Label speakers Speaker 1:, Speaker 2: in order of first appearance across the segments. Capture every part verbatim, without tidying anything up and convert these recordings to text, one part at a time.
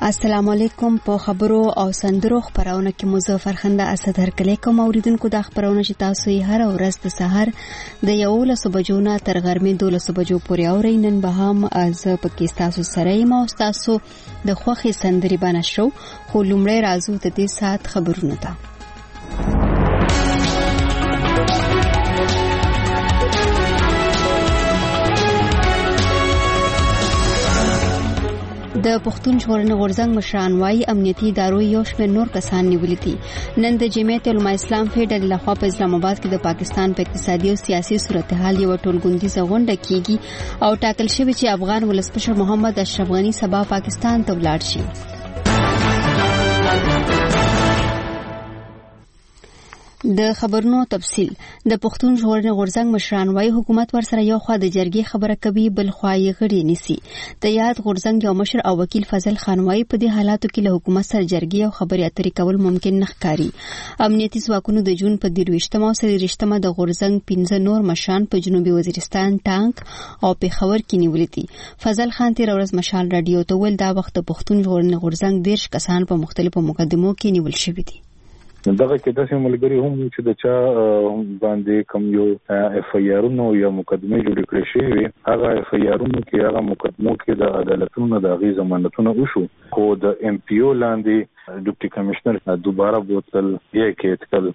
Speaker 1: السلام علیکم. په خبرو او سندرو خبرونه کې مظفر خنده اسد هرکلی کوم اوریدونکو د خبرونه چې تاسو یې هر ورځ د سحر د یولس بجو نه تر غرمې دولس بجو پورې اورئ. نن به هم از پکې تاسو سره یم او تاسو د خوښي سندري باندې شو. خو لومړی راځو د دې سات خبرونه ته. د پښتون ژغورنې غورځنګ مشران وايي امنیتي ادارو یو شمېر نور کسان نیولي دي. نن د جمعیت علماء اسلام فیډرال لخوا په اسلام آباد کې د پاکستان په اقتصادي او سیاسي صورتحال یو ټولګوندیزه غونډه کیږي او ټاکل شوی چې افغان ولسمشر محمد اشرف غنی سبا پاکستان ته ولاړ شي. د خبرونو تفصيل. د پښتون ژغورنې غورځنګ مشران وايي حکومت ورسره یو خوا د جرګې خبره کوي بل خوا یې غړي نیسي. د یاد غورځنګ یو مشر او وکیل فضل خان وايي په دې حالاتو کې له حکومت سره جرګې او خبرې اترې کول ممکن نه ښکاري. امنیتي ځواکونو د جون په دیرويشتمه او سلیریشتمه د غورځنګ پنځه نور مشران په جنوبي وزیرستان ټانک او پیښور کې نیولې دي. فضل خان تیر ورځ مشال رادیو ته ویل دا وخت د پښتون ژغورنې غورځنګ دیرش کسان په مختلفو مقدمو کې نیول شوي دي.
Speaker 2: دغه کې داسې ملګری هم چې د چا باندې کم یو اف ای آرونو یا مقدمه جوړ کړی شي هغه اف ای آرونو کې هغه مقدمو کې د عدالتونو د غي ضمانتونه وشو خو د ام پی او لاندې ډیپټي کمشنر دوباره بوتل یې کې اتکل.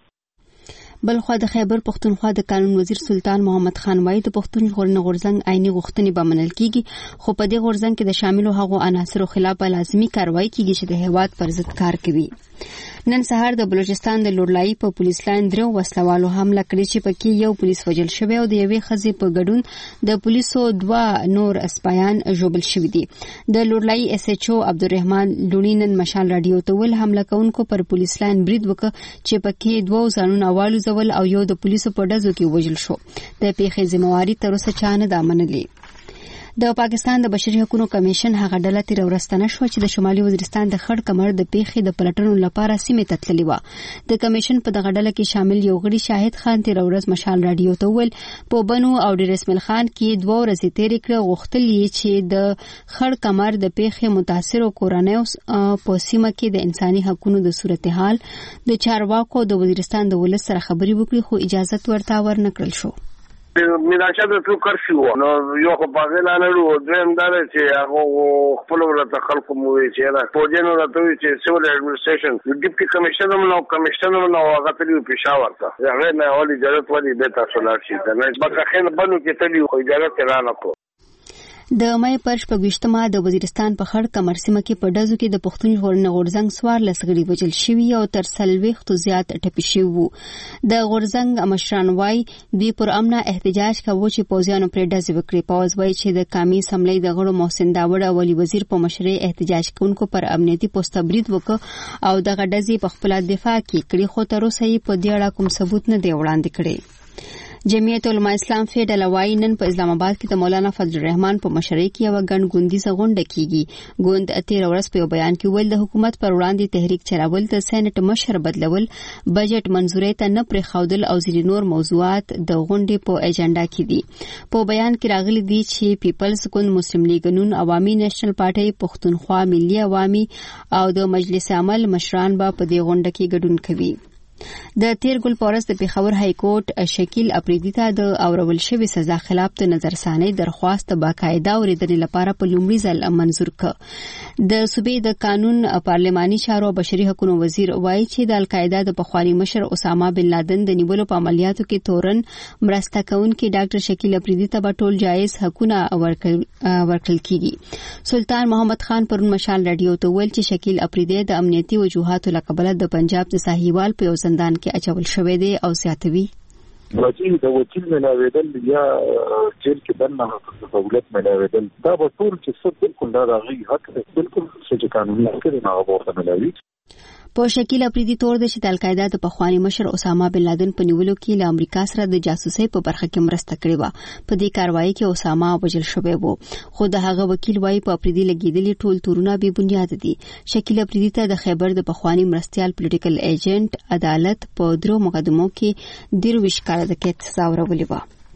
Speaker 1: بلخوا د خیبر پښتونخوا د قانون وزیر سلطان محمد خان وايي د پښتون ژغورنې غورځنګ عیني غوښتنې به منل کیږي خو په دې غورځنګ کې د شاملو هغو عناصرو خلاف لازمي کاروایی کیږي چې د هیواد پر ضد کار کوي. نن سهار د بلوچستان د لورلای په پولیس لاین درو وسلوالو حمله کړې چې پکې یو پولیس وژل شوی او د یوې خزې په ګډون د پولیسو دوا نور اسپایان ژوبل شوی دي. د لورلای اس ایچ او عبدالرحمن لونینن مشال رادیو ته ول حمله کوونکو پر پولیس لاین برید وکړ چې پکې دوه ځانونه والو زول او یو د پولیسو په ډزو کې وژل شو. د پیښې ذمہواری تر اوسه چا نه ده منلې. د پاکستان د بشري حقوقو کمیشن هغه ډله تیر ورستنه شو چې د شمالي وزیرستان د خړ کمر د پیښې د پلټنو لپاره سیمه ته تللی و. د کمیشن په دغه ډله کې شامل یو غړي شاهد خان تیر ورځ مشال رادیو ته ویل په بنو او ډیر اسماعیل خان کې دوه ورځې تیرې کړې غوښتل چې د خړ کمر د پیښې متاثرو کورنیو په سیمه کې د انساني حقوقو د صورتحال د چارواکو د وزیرستان د ولس سره خبرې وکړي خو اجازه ورته ورنکړل شو.
Speaker 3: میراشه د څو کرفیو نو یو په باغ نه لرو دویم دا چې هغه خپل ورته خلکو مو چې را پوجنو راته چې سیول اډمنستریشن ډیپټي کمشنر نو کمشنر نو هغه تلو پېښور ته هغه نه ولې اجازه ولې به تاسو لارشي دا نه بګخین بنو کې تلو خو اجازه را نه کو.
Speaker 1: د مې پر شپږشتمه د وزیرستان په خړ کمر سیمه کې په ډزو کې د پښتون ژغورنې غورځنګ سوار لسغړي وجل شوی او تر سلويختو زیات ټپي شوی وو. د غورځنګ مشران وايي دوی پر امنه احتجاج کوي چې پوځیانو پر ډز وکړي. پاوز وايي چې د قومي سملې د غړو محسن داوړ او ولی وزیر په مشرۍ احتجاج کوونکو پر امنیتي پوسټ برید وکړ او د غډزي په خپل دفاع کې کړي خو تر اوسه یې په دې اړه کوم ثبوت نه دی وړاندې کړی. جمعیت علماء اسلام فیډرال وايي نن په اسلام آباد کې د مولانا فضل الرحمن په مشرۍ کې یو غن ګوندیزه غونډه کیږي. ګوند اتیر ورځ په بیان کې ویل د حکومت پر وړاندې تحریک چلول د سېنات مشر بدلول بجټ منزوري ته نه پرې خودل او ځینې نور موضوعات د غونډې په ایجنډا کې دي. په بیان کې راغلي دي چې پیپلز ګوند مسلم لیگ نون عوامي نېشنل پارټي پښتونخوا ملي عوامي او د مجلس عمل مشران به په دې غونډه کې ګډون کوي. د تیر ګل پورس د پیښور های کورټ شکیل اپریدي ته د اورول شوی سزا خلاف د نظرثاني درخواست باقاعده اوریدنې لپاره په لومړي ځل منظور کړ. د صوبې د قانون پارلماني چارو بشري حقوقو وزیر وایي چې د القاعده د پخوانی مشر اسامه بن لادن د نیولو په عملیاتو کې تورن مرسته کوونکي ډاکټر شکیل اپریدي ته ټول جایز حقوقونه ورکړل کیږي. سلطان محمد خان پرون مشال رادیو ته ویل چې شکیل اپریدي د امنیتي وجوهاتو لپاره د پنجاب د ساحیوال په زندان کې اچول شوی دی او زیاتوي
Speaker 2: وکیل د وکیل ملاویدل یا جیل کې دنه دولت ملاویدل دا به ټول چې څه بالکل دا راغی حق بالکل چې قانوني کړي نه غوښتل ملاوي.
Speaker 1: په شکیل اپریدي تور د چې د القاعده د پخوانی مشر اسامه بن لادن په نیولو کې له امریکا سره د جاسوسۍ په برخه کې مرسته کړې و. په دې کاروایی کې اسامه وژل شوی و خو د هغه وکیل وايي په اپریدي لګیدلي ټول تورونه بې بنیاد دي. شکیل اپریدي ته د خیبر د پخوانی مرستيال پولیټیکل ایجنټ عدالت په درو مقدمو کې دیرويش کال د کېټ سزا ورولې و.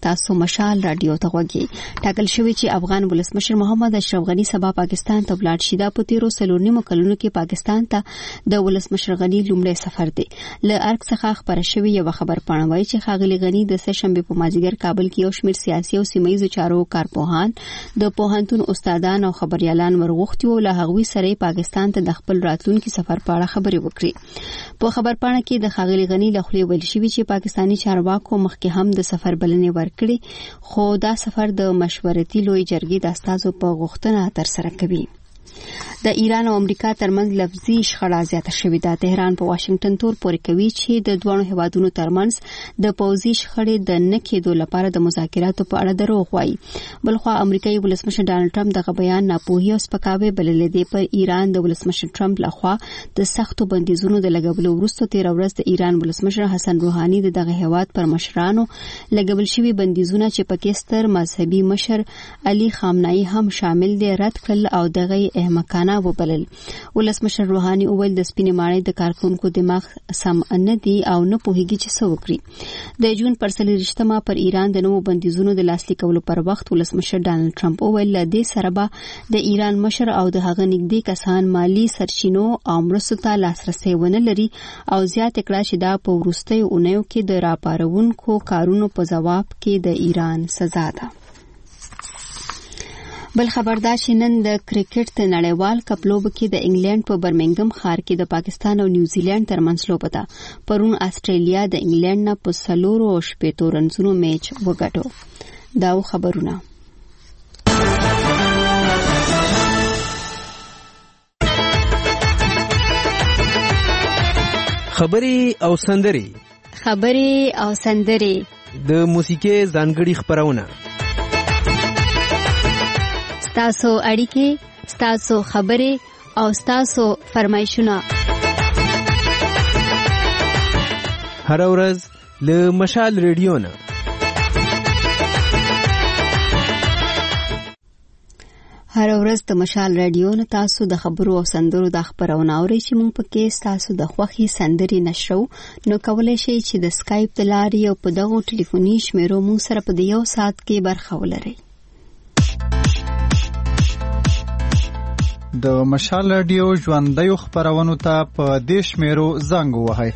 Speaker 1: تاسو مشال رادیو ته غوږی. ټاکل شوی چې افغان ولسمشر محمد اشرف غنی سبا پاکستان ته ولاړ شي. دا په تیرو څلور نیمو کلونو کې پاکستان ته د ولسمشر غنی لومړی سفر دی. له ارګ څخه خبره شوې یو خبر پاڼه وایي چې ښاغلي غنی د سهشنبه په مازیګر کابل کې یو شمېر سیاسي او سیمهییزو چارو کارپوهان د پوهنتون استادان او خبريالان ورغوښتي او له هغوی سره پاکستان ته د خپل راتلونکي سفر په اړه خبرې وکړي. په خبر پاڼه کې د ښاغلي غنی له خولې ویل شوي چې پاکستاني چارواکو مخکې هم د سفر بلنې ورکړي، خو دا سفر د مشورتي لوی جرګې د استازو په غوښتنه ترسره کوي. د ایران او امریکا ترمنځ لفظي شخړه زیاته شوې ده. تهران په واشنگټن تور پورې کوي چې د دوه هیوادونو ترمنځ د پوځي شخړې د نه کېدو لپاره د مذاکراتو په اړه دروغ وایي. بلخوا امریکایي ولسمشر ډانلډ ټرمپ دغه بیان ناپوهي او سپکاوی بللی دی. پر ایران د ولسمشر ټرمپ لخوا د سختو بندیزونو د لګولو وروسته تیر ورځ د ایران ولسمشر حسن روحاني د دغه هیواد پر مشرانو لګول شوي بندیزونه چې پکې ستر مذهبي مشر علي خامنه‌ای هم شامل دي رد کړل او دغه احمقانه وبلل. ولسمشر روحاني اول د سپینې ماڼۍ د کارکونکو دماغ سم نه دي او نه پوهیږي چې څه وکړي. د جون پر څلوېښتمه پر ایران د نوو بندیزونو د لاسلیک کولو پر وخت ولسمشر ډانلډ ټرمپ وویل له دې سره به د ایران مشر او د هغه نږدې کسان مالی سرچینو او مرستو ته لاسرسی ونه لري او زیات کړه چې دا په وروستیو اونیو کې د راپارونکو کارونو په جواب کې د ایران سزا ده. بل خبردار چې نن د کرکټ د نړیوال کپ لوبه کې د انګلند په برمنګم ښار کې د پاکستان او نیوزیلند ترمنځ لوبه ده. پرون استرالیا د انګلند نه په څلورو او شپېتو رنزونو میچ وګټو. دا خبرونه
Speaker 4: خبري او سندري
Speaker 1: خبري او سندري
Speaker 4: د موسیقي ځانګړي خبرونه
Speaker 1: ستاسو اړیکې، ستاسو خبرې او ستاسو فرمایشونه
Speaker 4: هر ورځ له مشال ریډیو نه.
Speaker 1: هر ورځ د مشال ریډیو نه تاسو د خبرو او سندرو د خبرونه اورئ چې موږ پکې ستاسو د خوښي سندري نشرو. نو کولای شئ چې د سکایپ د لارې او په دغو ټلیفوني شمیرو موږ سره په یو ساعت کې برخه ولرئ.
Speaker 5: د مشال رادیو ژوندۍ خبرونو ته په دې شمیرو زنګ ووهئ: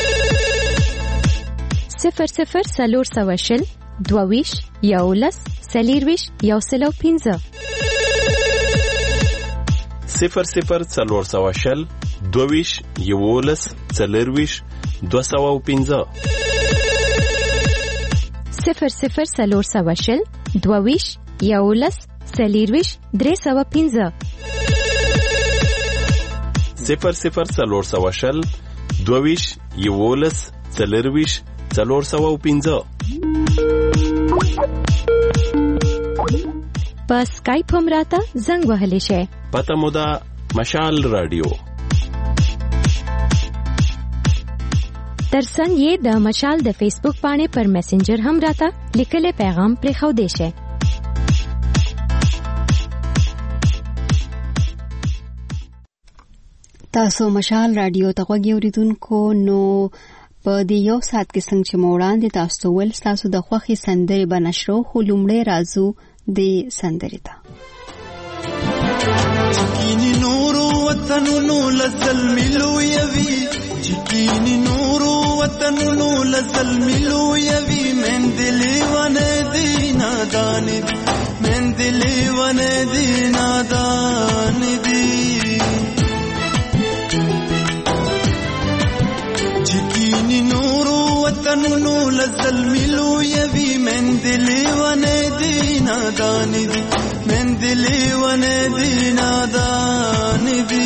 Speaker 6: صفر صفر څلور سوه شل دوه ویشت یولس څلېرویشت یو سل او پنځه
Speaker 7: صفر صفر څلور سوه شل دوه ویشت یولس څلېرویشت دوه سوه او پنځه
Speaker 6: صفر صفر څلور سوه شل دوه ویشت یولس څلېرویشت درې سوه پنځه
Speaker 7: صفر صفر څلور سوه شل دوه ویشت یولس څلېرویشت څلور سوه او پنځه.
Speaker 6: په سکایپ هم راته زنګ وهلی شئ.
Speaker 7: پته مو ده مشال رادیو.
Speaker 6: ترڅنګ یې د مشال د فیسبوک پاڼې پر میسنجر هم راته لیکلی پیغام پرېښودی شئ.
Speaker 1: تاسو مشال رادیو ته غوږ اوریدونکو. نو په دې یو ساعت کې څنګه چې مو وړاندې تاسو ول تاسو د خوښي سندرې به نشرو، خو لومړی راځو د سندرې ته.
Speaker 8: چکینی نورو وطنونو لزل ملو یوی، چکینی نورو وطنونو لزل ملو یوی، من دلی ونه دی نادان دی، من دلی ونه دی نادان دی. چکینی نورو وطنونو لزل ملو یوی، من دلی ونه دی نادان دی، من دلی ونه دی نادان دی.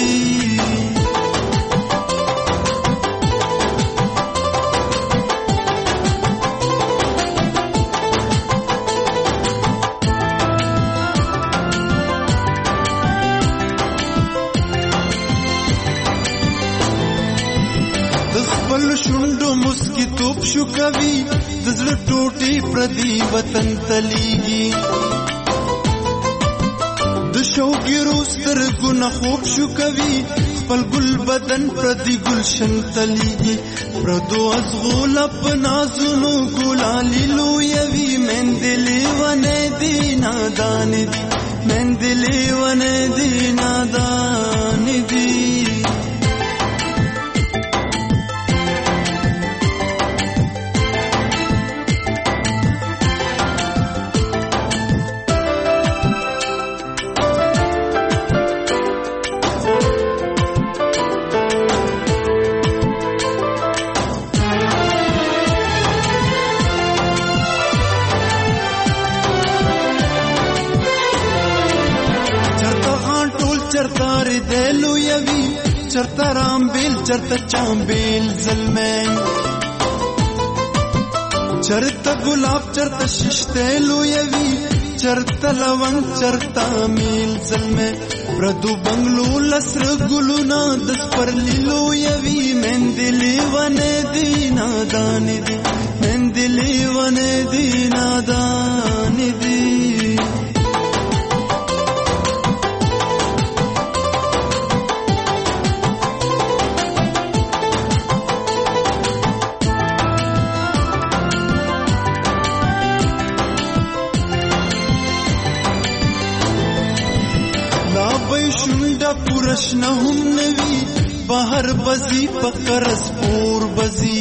Speaker 8: خپل شوندو مسکی توپ شو کوي، د زړه ټوټې پردي وطن تلیږي، د شوګیرو سترګو نه خوب شو کوي، خپل ګل بدن پردي گلشن تلیږي پردو ازغول په نازونو ګلالي لویوي مندلې ونه دي نادان دي مندلې ونه دي نادان دي چرتا رامبیل چرتا چامبیل زلمین چرتا گلاب چرتا ششتیلو یوی چرتا لونگ چرتا میل زلمین پردو بنگلو لسر گلونا دس پر لیلو یوی مندلی ونه دی نادان دی مندلی ونه دی نادان دی پورشنه هم نوی بهر بزی پکرس پور بزی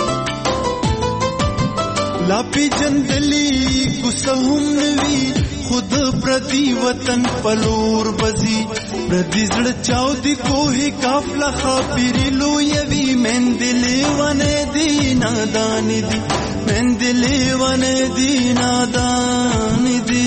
Speaker 8: لاپی جندلی گسه هم نوی خود پردی وطن پلور بزی پردی زړه چاو دی کوهی کافلا خاپیری لویوی مندلی ونه دی نادان دی مندلی ونه دی نادان دی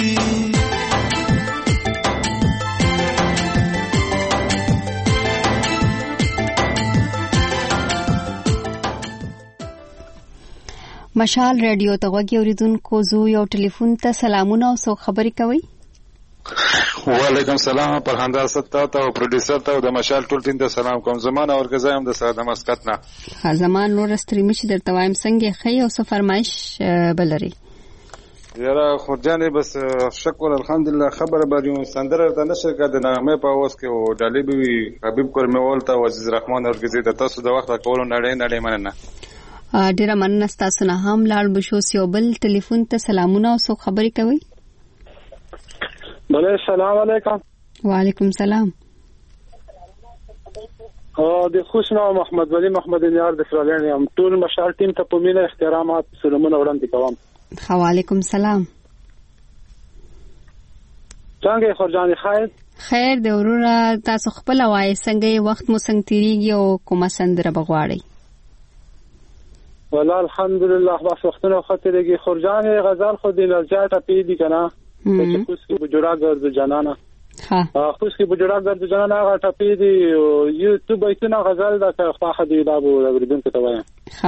Speaker 1: مشال رادیو ته غوږی اوریدونکو زو یو ټلیفون ته سلامونه او سو خبري کوي.
Speaker 9: وعلیکم سلام پرهنده ست ته او پروډوسر ته د مشال ټول ټیم ته سلام کوم. زمانه ورګزایم د ساده مسقط نه
Speaker 1: ها زمان نور استریمي چې درته وایم څنګه خي او څه فرمایش بلري
Speaker 9: یاره خورجانې بس شکر الحمدلله خبره باندې سندره ته نشر کړه نه مې په اوس کې او ډالې بي حبيب کورمول ته عزیز رحمان ورګزي د تاسو د وخت کولو نړۍ نړۍ مننه
Speaker 1: ډیره مننه تاسو نه هم لاړ بشو سیوبل ټلیفون ته سلامونه او سو خبري کوي.
Speaker 10: بله السلام علیکم.
Speaker 1: وعلیکم السلام.
Speaker 10: او د خوشنا محمد ولی محمد نیار د فرالین یم ټول مشال ټیم ته په مینه احترامات سلامونه وړاندې کوم.
Speaker 1: وعلیکم السلام.
Speaker 10: څنګه خورجان خیر؟
Speaker 1: خیر د وروره تاسو خپل وای څنګه وخت مو څنګه تیریږي او کومه سندره بغواړي؟
Speaker 10: والله الحمدلله بس وختونه خاطرېږي خورجان غزل خو د لجاټه پیډی کنه چې کوس کې بجوړا ګرځ جنانا
Speaker 1: ها
Speaker 10: کوس کې بجوړا ګرځ جنانا غټه پیډی یوټیوب ایتونه غزل دا خاخه دی دا بو لګریدون ته وایي
Speaker 1: ها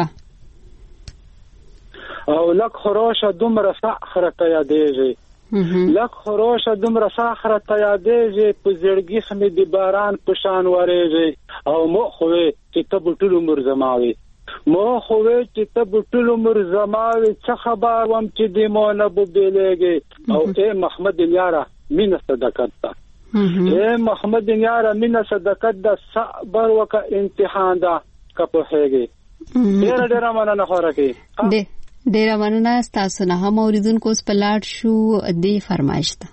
Speaker 10: او لک خروشه دومره ساخره ته یادېږي لک خروشه دومره ساخره ته یادېږي په زړګي خمې د باران په شان ورېږي او مو خو چې ته ټول عمر زماوي مو خوې چې ته ټول عمر زماوي څه خبر وم چې د مونږ بو بیلېږي او اے محمد یاره مینه صدقت ده اے محمد یاره مینه صدقت ده صبر وکه امتحان ده کپو هيږي ډېر ډېر مننه خورکې
Speaker 1: دې ډېر مننه تاسو نه هم اوریدونکو سپلاټ شو دې فرمایش ده.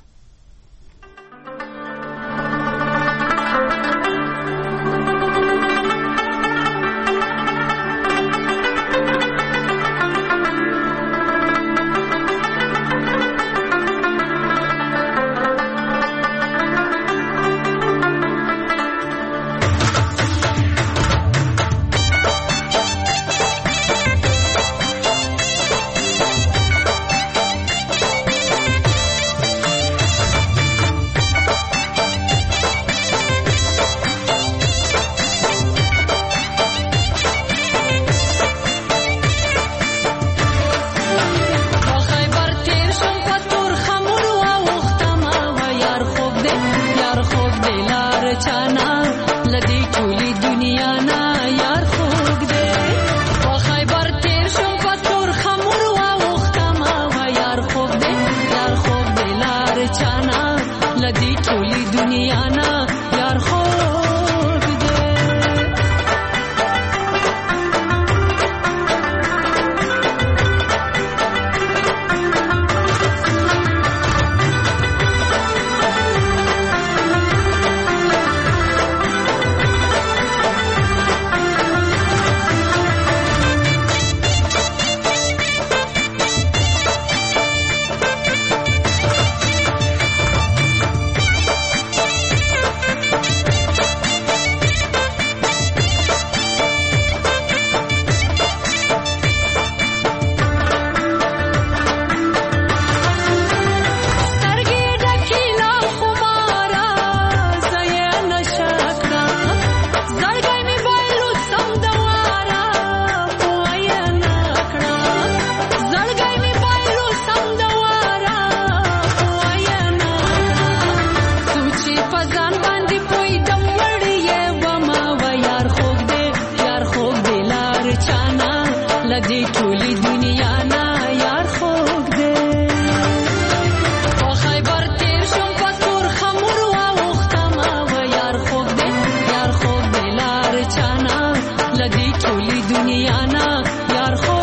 Speaker 11: لدی ټولې دنیا نه یار خوږ دی په خیبر تیر شم په تور خمور واوښتم و یار خوږ دی یار خوږ دی لار چانه لدی ټولې دنیا نه یار خوږ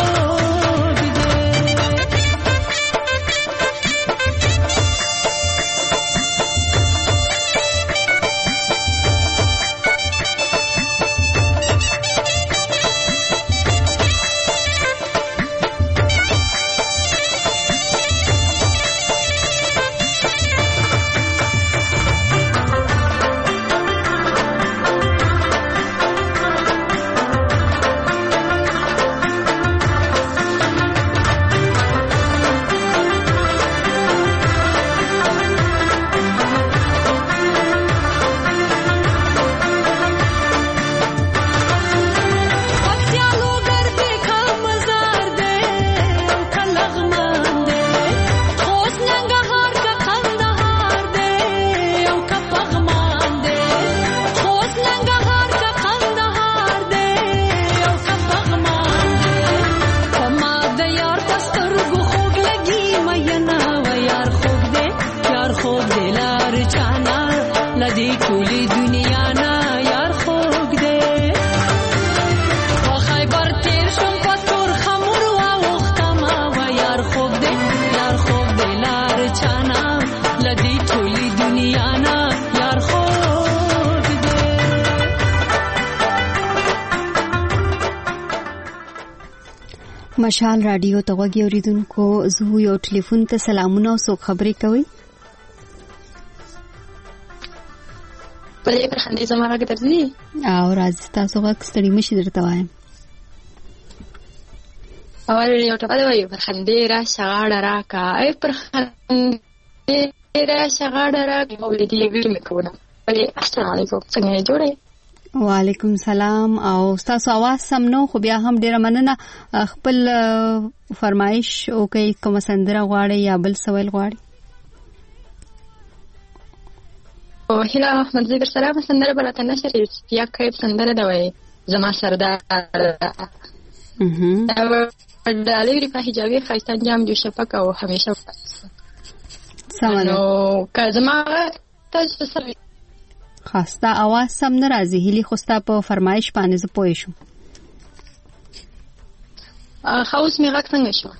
Speaker 1: مشال رادیو ته غوږی اوریدونکو زه یو ټلیفون ته سلامونه او څوک خبرې کوي
Speaker 12: پرې پر خندې زما راګ درځي
Speaker 1: او راځي تاسو غږ ستړي مشي درته وایم
Speaker 12: اول یو ټپه دی وایي پر خندې را شغاړه راکا ای پر خندې را شغاړه راکا ولې دې ویل مې کوله پرې السلام علیکم څنګه جوړه
Speaker 1: وعلیکم سلام او تاسو आवाज سم نو خو بیا هم ډیره مننه خپل فرمایش او کوي کوم سندره غواړي یا بل سوال غواړي
Speaker 12: او هلا احمد زیبر سلام سندره برته نشر یا کوي سندره دا وایي زما سردار اها دا لري په حجابي خاصه جام جو شپک او همیشه
Speaker 1: سمانو
Speaker 12: که زما تاسو سره
Speaker 1: خاصه आवाज سم نه راځي هلي خوستا په فرمایش باندې زه پوه شم
Speaker 12: خاص می غږ څنګه شو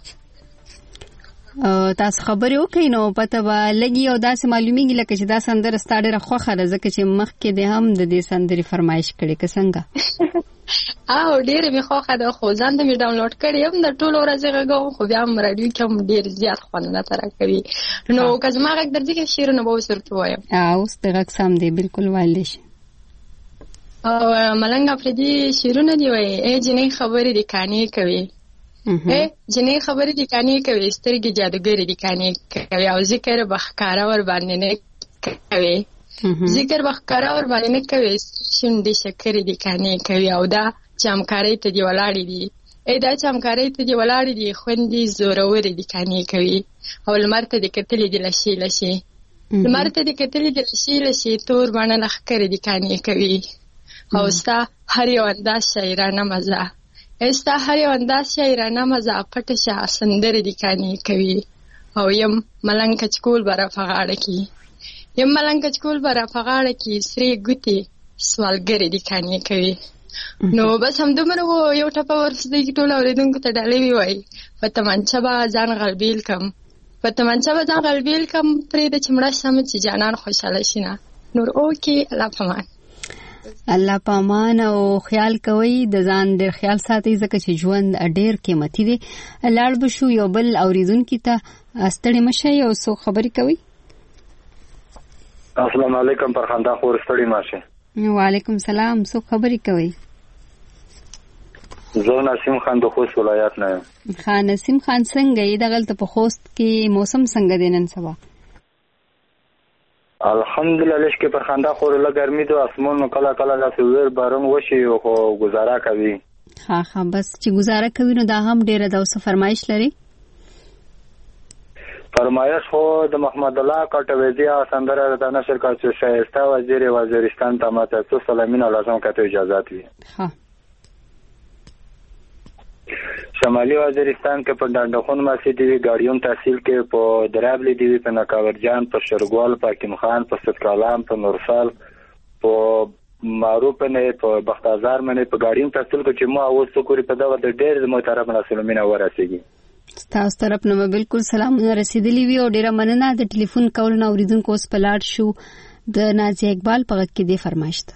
Speaker 1: تاسو خبرې وکړئ نو پته به لګي او داسې معلومیږي لکه چې دا سندره ستا ډېره خوښه ده ځکه چې مخکې دې هم د دې سندرې فرمایش کړې که څنګه
Speaker 12: او ډېره مې خوښه ده خو ځان ته مې ډاونلوډ کړې یم د ټولو ورځې غږوم خو بیا هم راډیو کې هم ډېر زیات خوند راته راکوي نو که زما غږ درځي که شعرونه به اوس ورته ووایم
Speaker 1: اوس د غږ سم دی بلکل ویلی شي
Speaker 12: او ملنګ افریدي شعرونه دي وایي ای جنۍ خبرې دې کانې کوي ای جنۍ خبرې دې کانې کوي سترګې جادوګرې دې کانې کوي او ذکر به ښکاره ور باندې نه کوي ذکر به ښکاره ور باندې نه کوي شونډې شکرې دې کانې کوي او دا چې همکارۍ ته دې ولاړې دي ای دا چې همکارۍ ته دې ولاړې دي خوندې زورورې دې کانې کوي او لمر ته دې کتلې دې لشي لشي لمر ته دې کتلې دې لشي لشي تور باڼه لښکرې دې کانې کوي او ستا هر یو انداز شاعرانه مزه ستا هر یو انداز شاعرانه مزه پټه شه سندرې دې کانې کوي او یم ملنګ کچکول به راپه غاړه کې یم ملنګ کچکول به راپه غاړه کې سرې ګوتې سوالګرې دې کانې کوي نو بس همدومره و یو ټپه ورپسې کې ټول اورېدونکو ته ډالۍ ووایي په تمانچه به ځان غلبیل کم په تمانچه به ځان غلبیل کم پرېږده چې مړه شم چې جانان خوشحاله شي نه نور اوکې الله پامان
Speaker 1: الله پامان او خیال کوي د ځان ډېر خیال ساتي ځکه چې ژوند ډېر قیمتي دی لاړ به شو یو بل اورېدونکي ته ستړي مه شئ او څوک خبرې کوي
Speaker 13: السلام علیکم پرخنده خور ستړي مه شئ
Speaker 1: وعلیکم سلام څوک خبرې کوي
Speaker 13: زه نسیم خان د خوست ولایت نه یم
Speaker 1: خان نسیم خان څنګه یې دغلته په خوست کې موسم څنګه دی نن سبا
Speaker 13: الحمدلله لږ کې پر خنده خور له ګرمي دو اسمون کله کله داسې ور بارون وشي خو گزاره کوي
Speaker 1: ها ها بس چې گزاره کوي نو دا هم ډیره د اوسه فرمایش لري
Speaker 13: فرمایش خو د محمد الله کاټویزیا سندره د نشر کا چې شایسته وزیر وزیرستان ته ماته څو سلامونه لازم کته اجازه وي
Speaker 1: ها
Speaker 13: شمالي وزیرستان کې په ډانډخون مسجد وی ګاډیون تحصیل کې په درابلی دی په نکاورجان په شرګوال په حکیم خان په سترالام په نورسال په معروف نه په بختازار منه په ګاډیون تحصیل کې چې مو اوس کوری په دغه د ډېر محترم رسولمنه ورسېږي
Speaker 1: تاسو طرف نه بالکل سلامونه رسیدلی وی او ډیره مننه د ټلیفون کول نو اوریدونکو اوس پلاټ شو د نازیه اقبال په غږ کې دی فرمایشت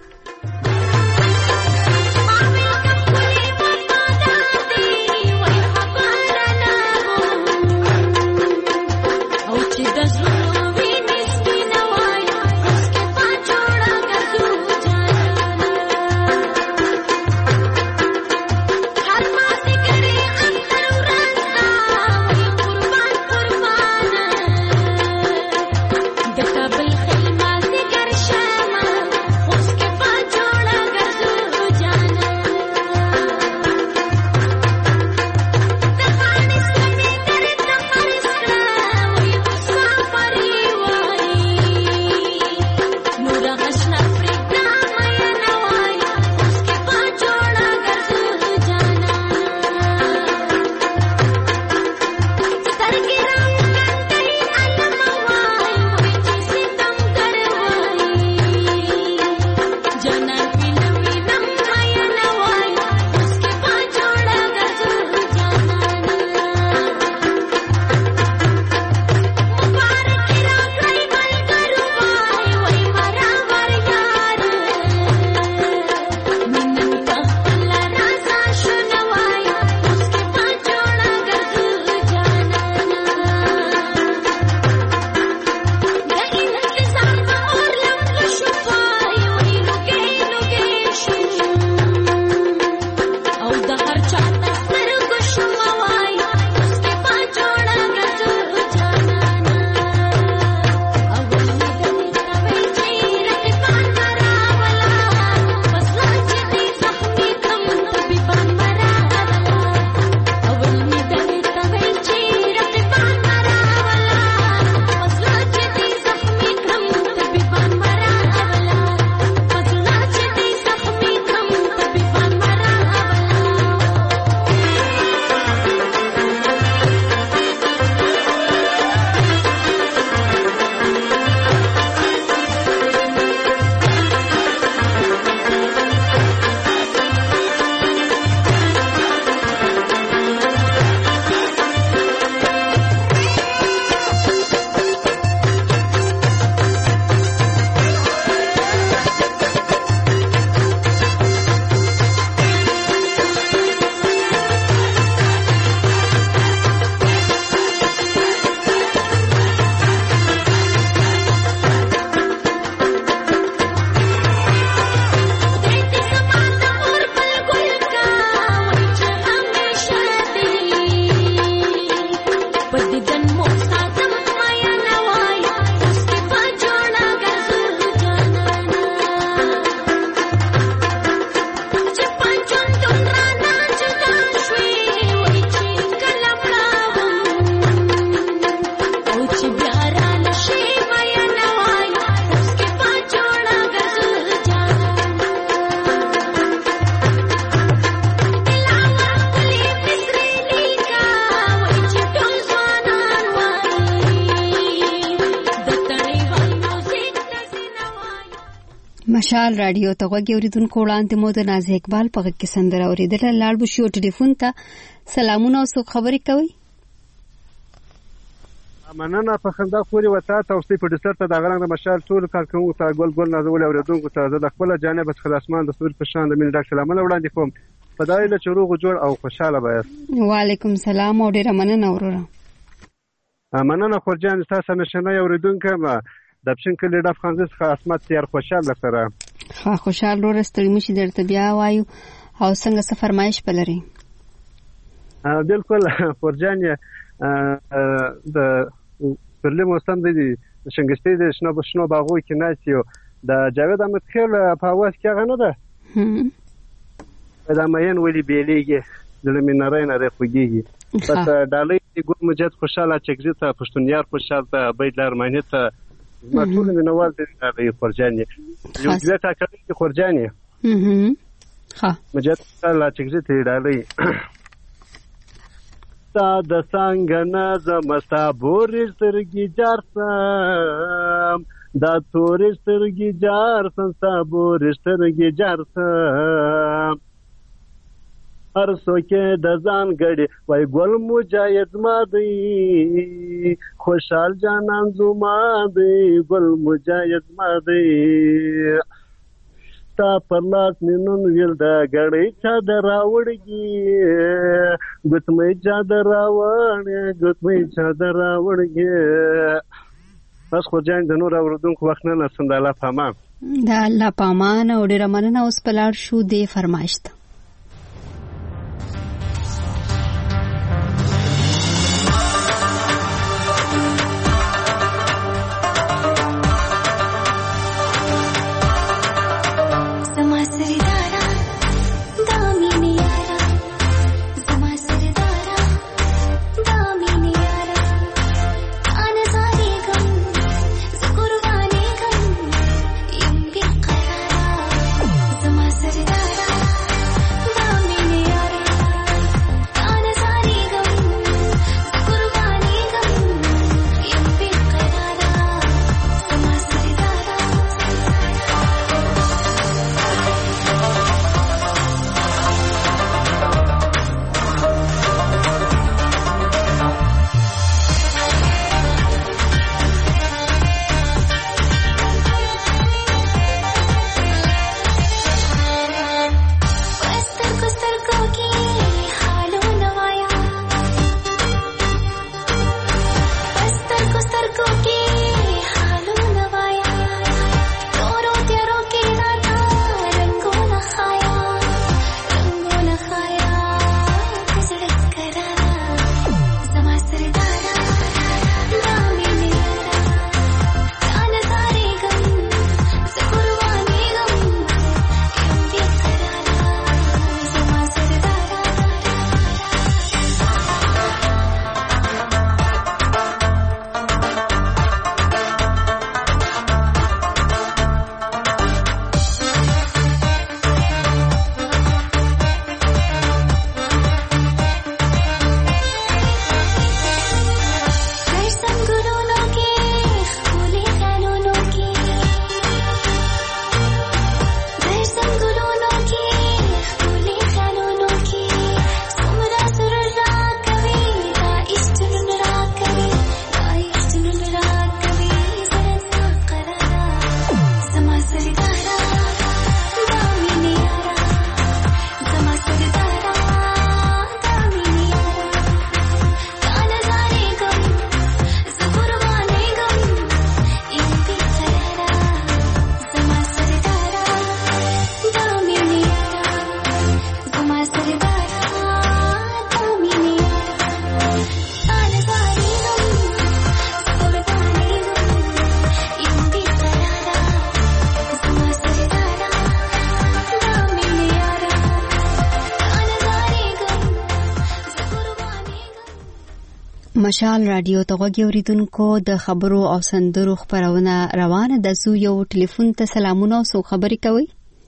Speaker 1: مشال رادیو ته غوږی اوریدونکو وړاندې مو د نازیه اقبال په غږ کې سندره اوریدله. لاړ به شو ټلیفون ته. سلامونه او څوک خبرې کوي؟
Speaker 14: مننه په خندا پورې وتا توصي پروډوسر ته د غرنګ د مشال ټول کارکونکو ته ګل ګل نازول اوریدونکو ته د خپل جانب څخه د اسمان د سوري په شان د مين ډاک سلامونه وړاندې کوم. په دایله چروغ جوړ او خوشاله بیا.
Speaker 1: وعلیکم سلام او ډیره مننه وروره.
Speaker 14: مننه خورجان تاسو نشنه اوریدونکو ما د پښین کلی د افغانستان څخه اسمت تیار خوشاله سره.
Speaker 1: ها خوشاله ورو ستړي مشي درته بیا وایو او څنګه څه فرمایش پلري؟
Speaker 14: بالکل خورجان د پرلې موسم دی شنګستې د شنو بشنو باغو کې ناسیو د جاوید احمد خیل په اواز کې غنه ده دا مېن ولي بیلېږي د لمنارای نه رخوږي بس ډالۍ ګل مجد خوشاله چکزي ته پښتونیار خوشاله بيدلار معنی ته ما ټول منوال دي خورجاني یو ځای تا کوي خورجاني
Speaker 1: هم ها
Speaker 14: مجد لا چکزي ته ډالۍ ستا د څنګه نه زما ستا بورې سترګې جار سم دا تورې سترګې جار سم ستا بورې سترګې جار سم هر څوک د ځان ګړي وای ګل مجاهد ما دی خوشحال جانان زما دی ګل مجاهد ما دی تا پر لاس مې نن ویل دا ګړی چا د راوړږي ګوتمۍ چا د راوړې ګوتمۍ چا د راوړږي بس خو جان د نور اوردونکو وخت نه نسم د الله په امان
Speaker 1: د الله په امان او ډېره مننه. اوس په لاړ شو د فرمایش ته. مشال رادیو ته غوږی اوریدونکو د خبرو او سندرو خبرونه روانه د زو یو ټلیفون ته سلامونه او سو خبري کوي.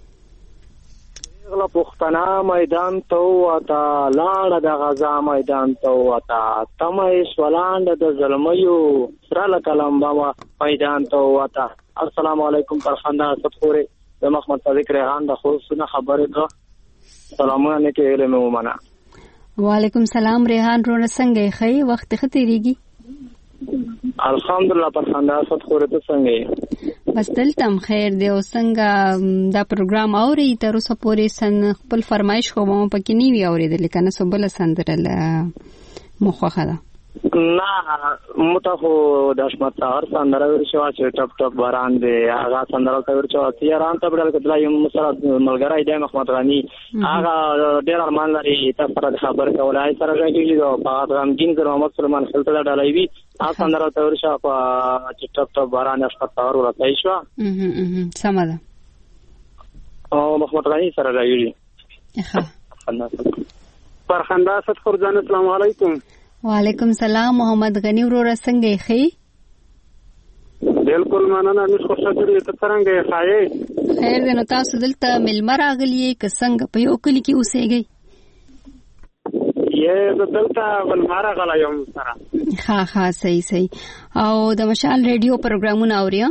Speaker 10: غلا پښتنا میدان ته وتا لاړه د غزا میدان ته وتا تمه سولاند د ظلميو سره کلمبا میدان ته وتا. السلام علیکم پرخنده صفوره د محمد صادق ریحان د خصوصي خبره ده. سلامونه کې علم ومنه.
Speaker 1: وعلیکم سلام ریحان رونه څنګه خې وخت ختیریږي؟
Speaker 10: الحمدلله پرخنده صفوره ته څنګه
Speaker 1: بس دلته هم خیر دی او څنګه دا پروګرام اوري تر اوسه پورې سن خپل فرمایش خو مو پکې نیوي اوریدل کنه سو بل سندرل مخه ده
Speaker 10: نه متخو د شمت سهار سندره ورشوا چې ټپ ټپ باران دی هغه سندره ته ورچو چې ران ته بدل کړل یم سره ملګری دی محمد رانی هغه ډیر ارمان لري تاسو سره خبر کولای سره راځي او په غمګین کړه محمد سلمان خلته ډالای وی هغه سندره ته ورشوا په چې ټپ ټپ باران شمت سهار ورته شو
Speaker 1: سماده
Speaker 10: او محمد رانی سره راځي
Speaker 1: ښه
Speaker 10: پرخنده ست خورجان السلام علیکم.
Speaker 1: وعلیکم سلام محمد غنی ورور څنګه یې؟
Speaker 10: بالکل مننه مې خوشاله کړی ته څنګه یې؟
Speaker 1: خیر دی نو تاسو دلته ملمر راغلی که څنګه په یو کلی کې اوسېږئ؟
Speaker 10: یې دلته ولماره غلا یم سره.
Speaker 1: ها ها صحیح صحیح. او د مشال ریډیو پروګرامونه اوریا؟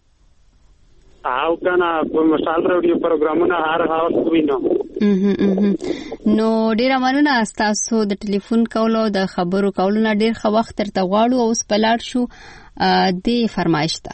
Speaker 10: او کنه په مشال ریډیو پروګرامونه هر هاوس وینم.
Speaker 1: نو ډیر مننه تاسو د ټلیفون کولو د خبرو کولو نه ډیر خو وخت ترته غواړو او اوس پلاړ شو د فرمایش ته.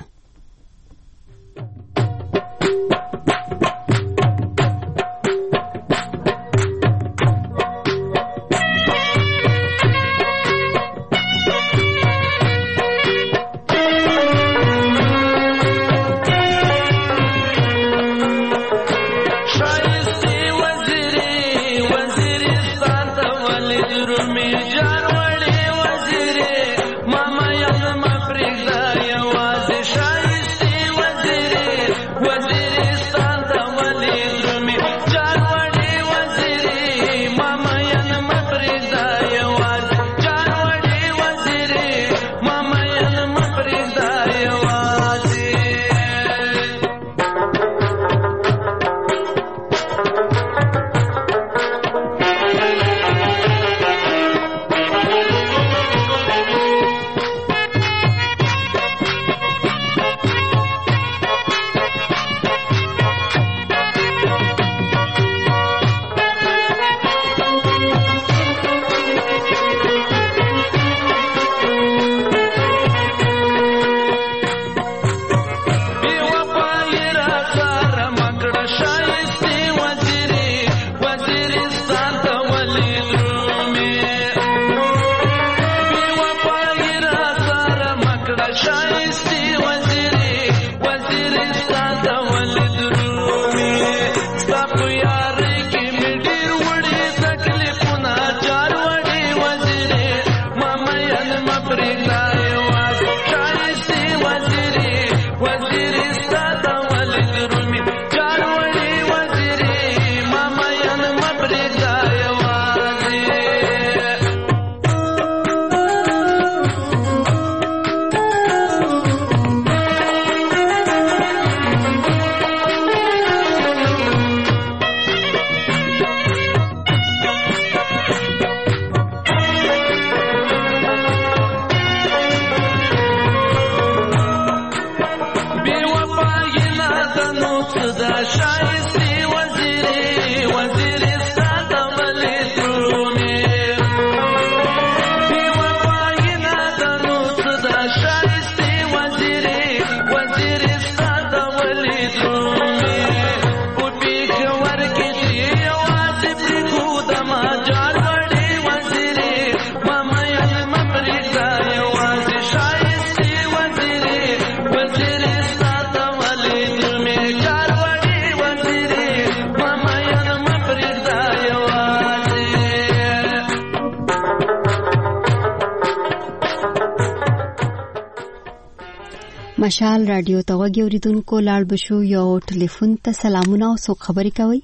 Speaker 1: مشال رادیو ته وګورئ اوریدونکو لاړ بشو یو ټلیفون ته سلامونه او څوک خبرې کوي.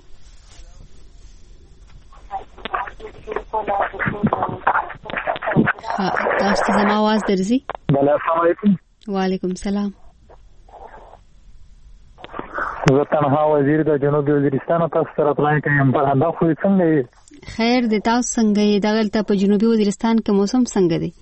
Speaker 1: ها تاسو ته زما आवाज درځي؟
Speaker 15: بله السلام علیکم.
Speaker 1: وعلیکم سلام.
Speaker 15: زه تنها وزیر د جنوبي وزیرستان تاسو سره پلان کوم. په خو څنګه
Speaker 1: خیر د تاسو څنګه دغلته په جنوبي وزیرستان کې موسم څنګه دی؟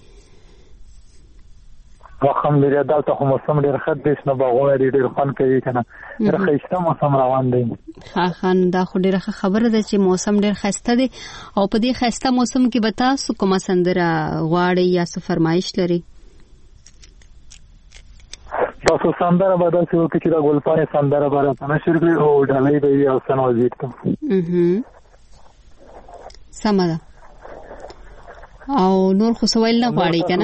Speaker 15: الحمدلله دلته خو موسم ډېر ښه دی، شنه باغونه دي، ډېر خوند کوي کنه، ډېر ښایسته موسم روان دی.
Speaker 1: ها خان دا خو ډېره ښه خبره ده چې موسم ډېر ښایسته دی. او په دې ښایسته موسم کې به تاسو کومه سندره غواړئ یا څه فرمایش لري؟
Speaker 15: تاسو سندره به داسې وکړئ چې د ګلپاڼې سندره به راته نشر کړئ او ډالۍ به وي حسن وزیر ته.
Speaker 1: سمه ده. او نور خو څه ویل نه غواړئ که نه؟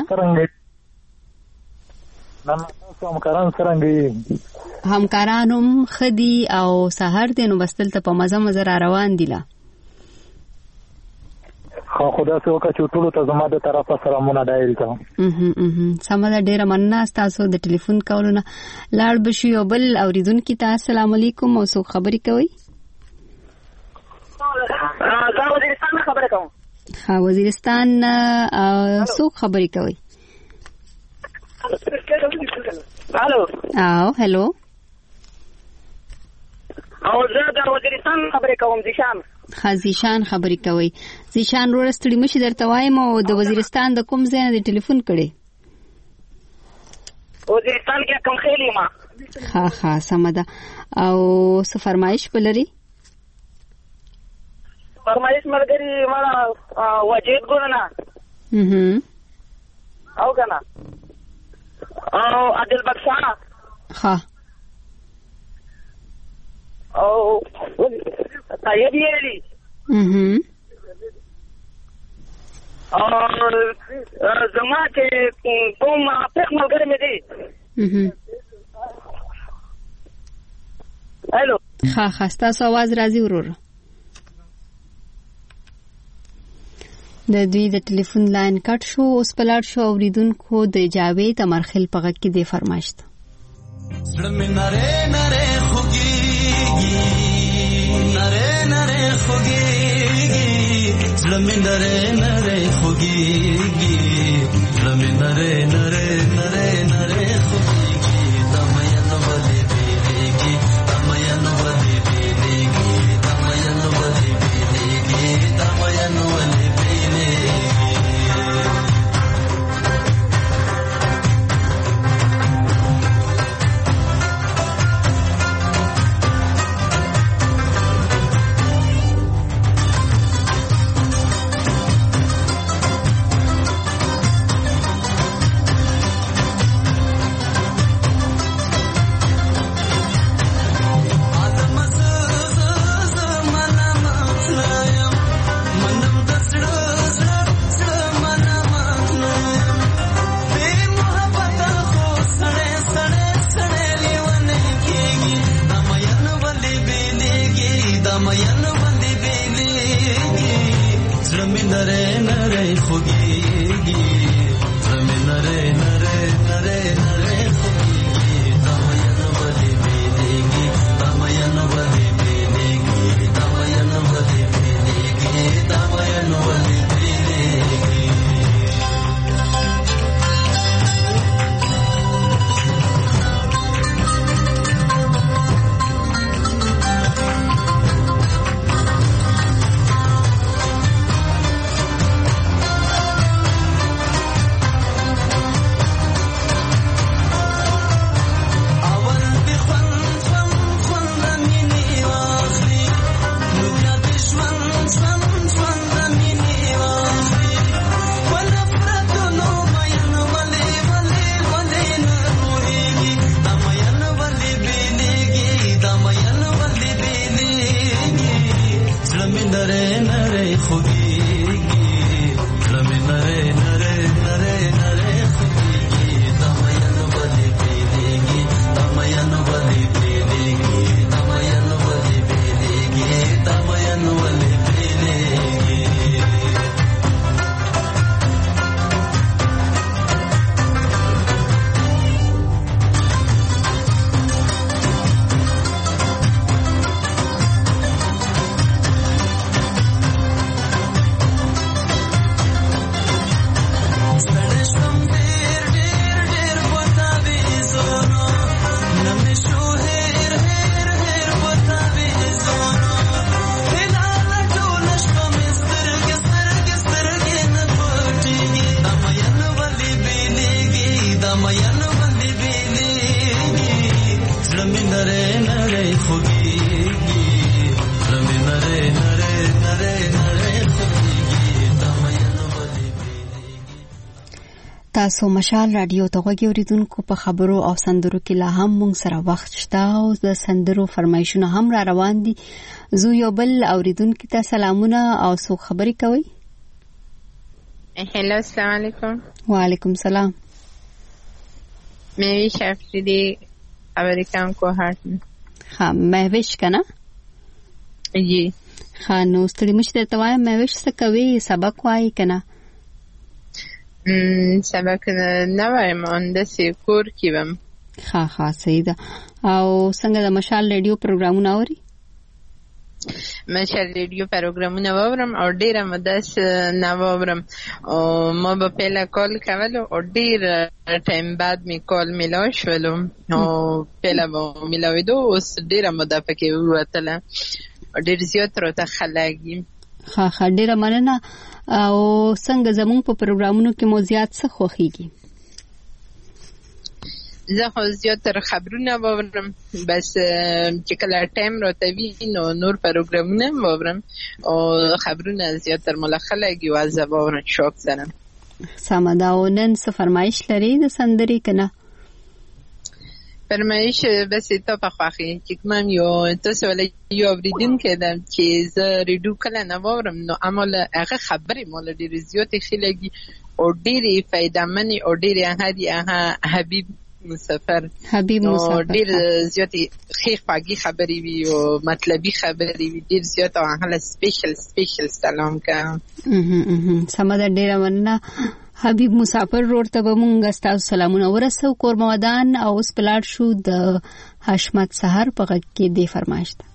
Speaker 1: همکاران څرنګه همکاران هم ښه دي او سهار دی نو بس دلته په مزه مزه را روان دي. لا
Speaker 15: خو خدا سه وکړه چې ټولو ته زما د طرفه سلامونه ډایل کوم.
Speaker 1: سمه ده، ډېره مننه ستاسو د ټلیفون کولو نه. لاړ بشو یو بل اورېدونکي ته. السلام علیکم او څوک خبرې کوئ؟
Speaker 16: زه وزیرستان نه خبرې کوم.
Speaker 1: ها وزیرستان څوک خبرې کوئ؟
Speaker 16: هلو
Speaker 1: او هلو
Speaker 16: او زه د وزیرستان خبرې کوم. ذیشان
Speaker 1: ها زیشان خبرې کوي. زیشان وروره ستړي مشي درته وایم او د وزیرستان د کوم ځای نه دې ټلیفون کړی؟
Speaker 16: وزیرستان کې کوم خېلی ما.
Speaker 1: ها ها سمه ده. او څه فرمایش به لري؟
Speaker 16: فرمایش ملګري مړه وجید ګورنه او کنه او عادل بخشا
Speaker 1: ها
Speaker 16: او طيب يلي
Speaker 1: اها
Speaker 16: او زما چې کوم په ملګری مې دي
Speaker 1: اها
Speaker 16: الو
Speaker 1: ها ها تاسو आवाज راځي وروره. د دوی د ټلیفون لاین کټ شو. اوس پلاړ شو اوریدونکو د جاوید امرخیل په غږ کې د فرمایشت.
Speaker 8: زړه مې نره نره خوږیږي نره نره خوږیږي زړه مې نره نره خوږیږي زړه مې نره نره نره نره خوږیږي دا مې نو ولې بیلېږي دا مې نو ولې بیلېږي دا مې نو ولې بیلېږي دا مې نو ولې
Speaker 1: تاسو مشال رادیو ته غوږی اوریدونکو په خبرو او سندرو کې لا هم مونږ سره وخت شته او د سندرو فرمایشونه هم را روان دي. زو یو بل اوریدونکو ته سلامونه او سو خبرې کوي.
Speaker 17: هلو السلام علیکم.
Speaker 1: وعلیکم سلام.
Speaker 17: مهوش افریدی خبرې کوم کوهارت.
Speaker 1: ها مهوش کنه؟
Speaker 17: جی.
Speaker 1: ها نو ستړي مشه درته وایم مهوش څه کوي سبق وایي کنه؟
Speaker 17: سبق نه وایم اندسې کور کې وم.
Speaker 1: ها ها صحیح ده. او څنګه د مشال ریډیو پروګرامونه اوري؟
Speaker 17: مشال ریډیو پروګرامونه واورم او ډیره مدس نه واورم او ما به پیله کال کولو او ډیر ټایم بعد می کال میلاو شولو او پیله به میلاویدو اوس ډیره مده پکې وروتله ډېر زیات راته خلګي.
Speaker 1: ها ها ډېره مننه. او څنګه زموږ په پروګرامونو کې مو زیات څه خوښیږي؟
Speaker 17: زه خو زیاتره خبرونه واورم، بس چې کله ټایم راته وي نو نور پروګرامونه واورم او خبرونه زیاتره مله خلګي او زه واورم شوق سره.
Speaker 1: سمه ده. او نن څه فرمایش لري د سندرې که نه؟
Speaker 17: فرمایش بس تا په خوښي چې کوم یو تاسو ولې یو اوریدونکی ده چې زه ریډیو کله نه واورم، نو اما هغه خبرې مله ډېرې زیاتې ښې لګي او ډېرې فایدهمنې او ډېرې هغه دي هغه حبیب مسافر
Speaker 1: حبیب مسافر
Speaker 17: ډېر زیاتې ښې خواږې خبرې وي او مطلبي خبرې وي ډېر زیات او هغه سپیشل سپیشل سلام کوم.
Speaker 1: سمه ده، ډېره مننه. حبیب مسافر روړ ته به مونږ ستاسو سلامونه ورسو. کورمودان او اوس پلاړ شو د حشمت سحر په غږ کې دې فرمایش ده.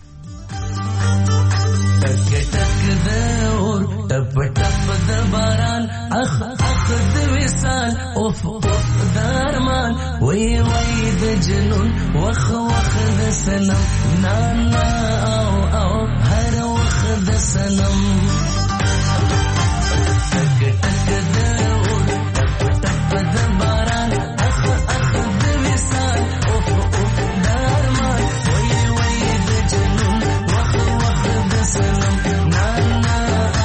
Speaker 8: ټپ ټپ د باران اخ اخ د وصال اوف اوف د ارمان وای وای د جنون وخ وخ د سنم نا نا او او هر وخ د سنم ټک ټک د اور ټپ ټپ د باران اخ اخ د وصال اوف اوف د ارمان وای وای د جنون وخ وخ د سنم نا نا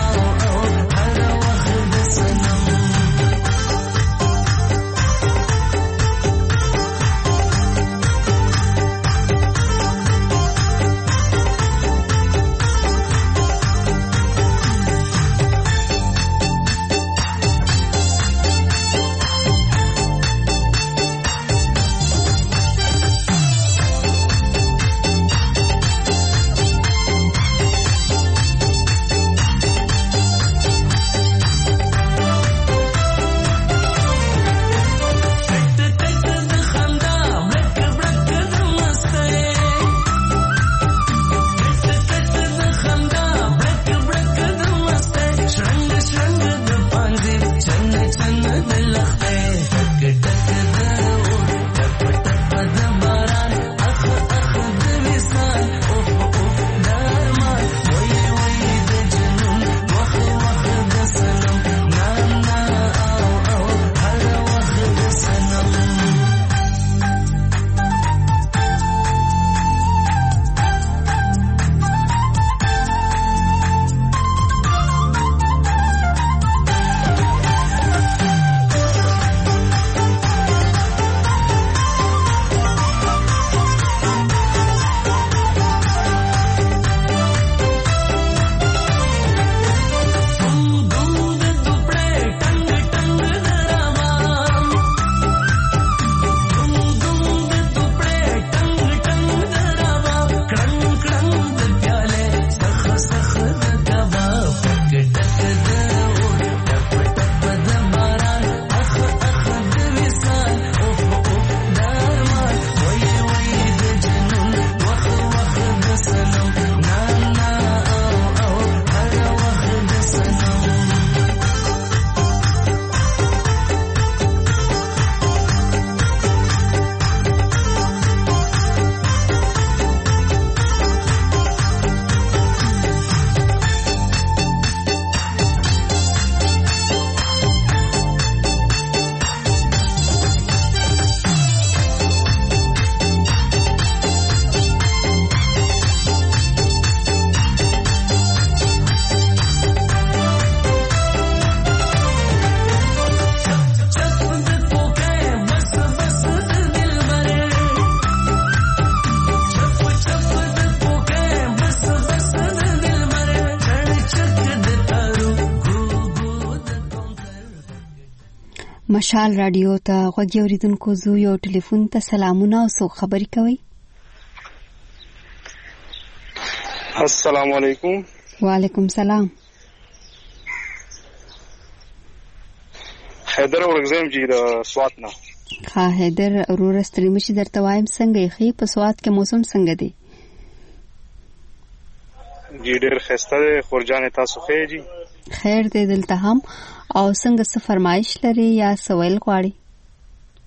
Speaker 1: مشال رادیو ته غوږی اوریدونکو زو یو ټلیفون ته سلامونه او سو خبرې کوي.
Speaker 18: السلام علیکم.
Speaker 1: وعلیکم سلام.
Speaker 18: حیدر ورغزم جی د سوات نه.
Speaker 1: ها حیدر ورور ستړي مشي درته وایم څنګه یې په سوات کې موسم څنګه دی؟
Speaker 18: جی ډېر ښایسته دی. خورجان تاسو ښه جی؟
Speaker 1: خیر دی دلته هم. او څنګه څه فرمایش لري یا سوال غواړي؟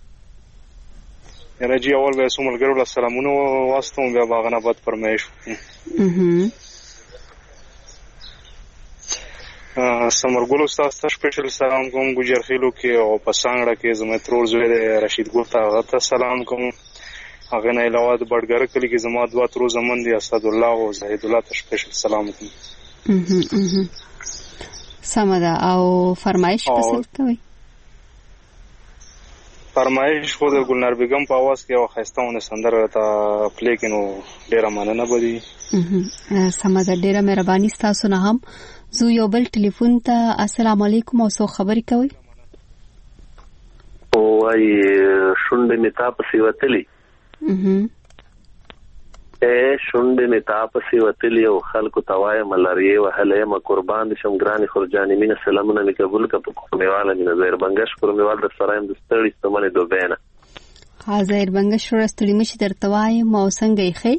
Speaker 18: یاره جی اول به سو ملګرو له سلامونه واستوم بیا باغ نه بعد فرمایش. سمرګل استاد ته سپیشل سلام کوم ګجر خېلو کې او په سانګړه کې زما ترور زوی دی رشید ګل ته هغه ته سلام کوم. هغه نه علاوه د بډګر کلی کې زما دوه ترور زمون دي اسد الله او زاهد الله ته سپیشل سلام کوم.
Speaker 1: سمدا او فرمایش پسند کوي.
Speaker 18: فرمایش خو د ګلنار بیگم په आवाज کې او خاستهونه سندره ته پلی کینو ډیره مننه بودی.
Speaker 1: سمدا ډیره مهرباني تاسو نه هم. زو یو بل ټلیفون ته السلام علیکم او سو خبرې کوي.
Speaker 19: او واي شونډې می تاسو وتلی.
Speaker 1: اها
Speaker 19: اے شونډې می تاسو وتلی او خلکو توای ملریه وهله ما قربان شم ګرانی خورجانی مینه سلامونه می قبول ک په کومواله مینه زهر بنگش کومواله د سرایم د ستړي ستمنه دوبینه.
Speaker 1: حاضر بنگش ورستړي مشي درتوای مو څنګه یې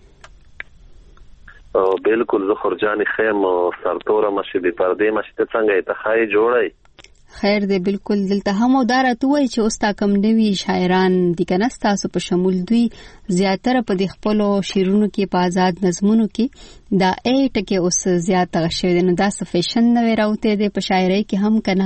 Speaker 19: او بالکل زه خورجانی خیم او سرتوره مشي د پردې مشي ته څنګه ته خای جوړای.
Speaker 1: خیر دی بالکل دلته هم او دارته وای چې اوس تا کم نوی شاعران دي کنه تاسو په شمول دوی زیاتره په د خپل شعرونو کې په آزاد نظمونو کې دا ایټ کې اوس زیاته شوی نه دا سفیشن نه راوته دی په شاعرۍ کې هم کنه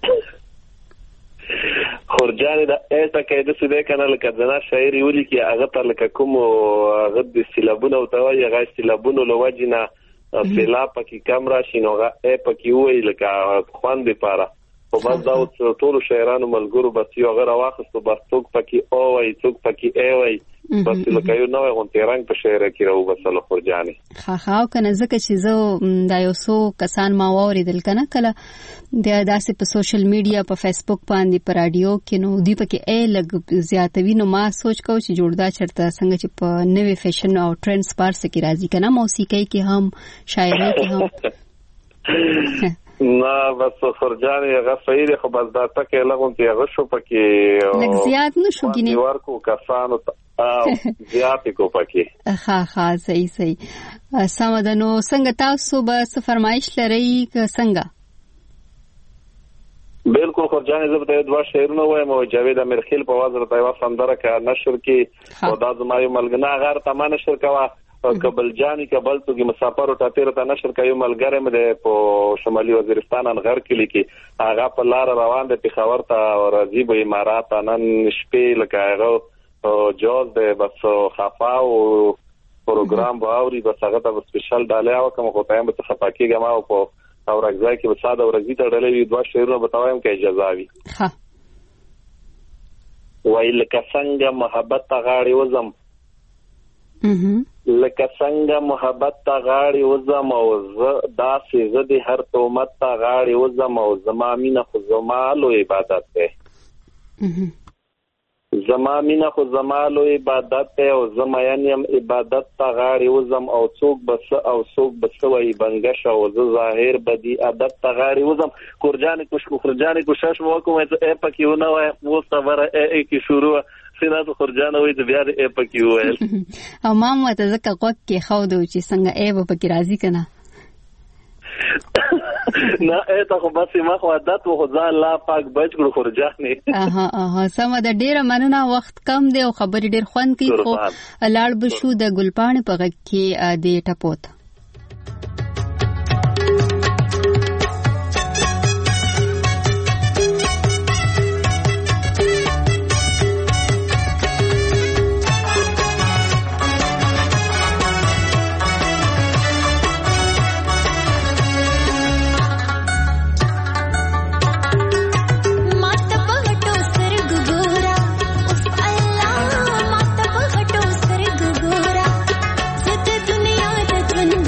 Speaker 19: خورجانی دا ایټ کې د سده کنه لکه ځنا شاعري ولي کې هغه تر لکه کوم هغه د سیلابونو او توای هغه سیلابونو لوجینا فلا پکې کیمرا شینوغه ای پکې وای لکه خوان به پاره او بس دا ټول شاعرانو ملګرو بس یو غره واخستو بس څوک پکې او وای څوک پکې ای وای بس لکه یو نوې غونټه رنگ په شعر کې راو بس له خورجانی
Speaker 1: ها ها کنه ځکه چې زه دا یو څو کسان ما وریدل کنه کله د داسې په سوشل میډیا په فیسبوک باندې په رادیو کې نو دی پکې ای لګ زیاتوي نو ما سوچ کو چې جوړدا چرته څنګه چې په نوې فیشن او ټرندز پارس کې راځي کنه موسیقي کې هم شاعرۍ کې هم
Speaker 19: نه بس خورجانی هغه صحیح خو بس دا تکه لغون ته هغه شو پکې
Speaker 1: لږ زیات نشو کینه
Speaker 19: ورکو کسانو زیات کو پکې
Speaker 1: ها ها صحیح صحیح سمدنو څنګه تاسو به څه فرمایش لرئ که څنګه
Speaker 19: بالکل خورجانی زه به دوه شعرونه وایم او جاوید امرخیل په وازر تایوا سندره کا نشر کې او دا زمایو ملګنا غیر تمه نشر کوا کابل جانی کابل تو کې مسافر او ټاپیر ته نشر کوي ملګری مې په شمالي وزیرستان انغر کې لیکي هغه په لار روان دي پېښور ته راځي به امارات نن شپې لکه جوز ده بس خفا او پروګرام باوري بس هغه ته سپیشل ډالې او کوم کو ټایم ته خپاکي ګما او په اورګځای کې وساده ورګي ته ډلې دوه شعرونه بتاوم کې اجازه وي
Speaker 1: ها
Speaker 19: وایل کڅنګ محبت غاړي وزم لکه څنګه محبت ته غاړي وزم او داسې زدي هر تومت ته غاړي وزم او زما مینه خو زما لو عبادت ده زما مینه خو زما لو عبادت ده او زما یم عبادت ته غاړي وزم او څوک بس او څوک بس وای بنگش او ظاهر بدی عادت ته غاړي وزم خورجانی کوش خورجانی کوشش وکوم ته پکې ونه وای مو صبر ای کی شروع سینات خورجانه وې د بیا د اپ کې وایل
Speaker 1: او ما مته ځکه وخت کې خو د چې څنګه ایب پکې راځي کنه
Speaker 19: نه اته خو بس ما خو عادت خو ځان لا پاک بچ ګړو خورجانه
Speaker 1: اها اها سم د ډیره مننه وخت کم دی او خبرې ډیر خوند کوي خو لاړ بشو د ګلپاڼې په غږ کې د ټپوت
Speaker 11: दुनिया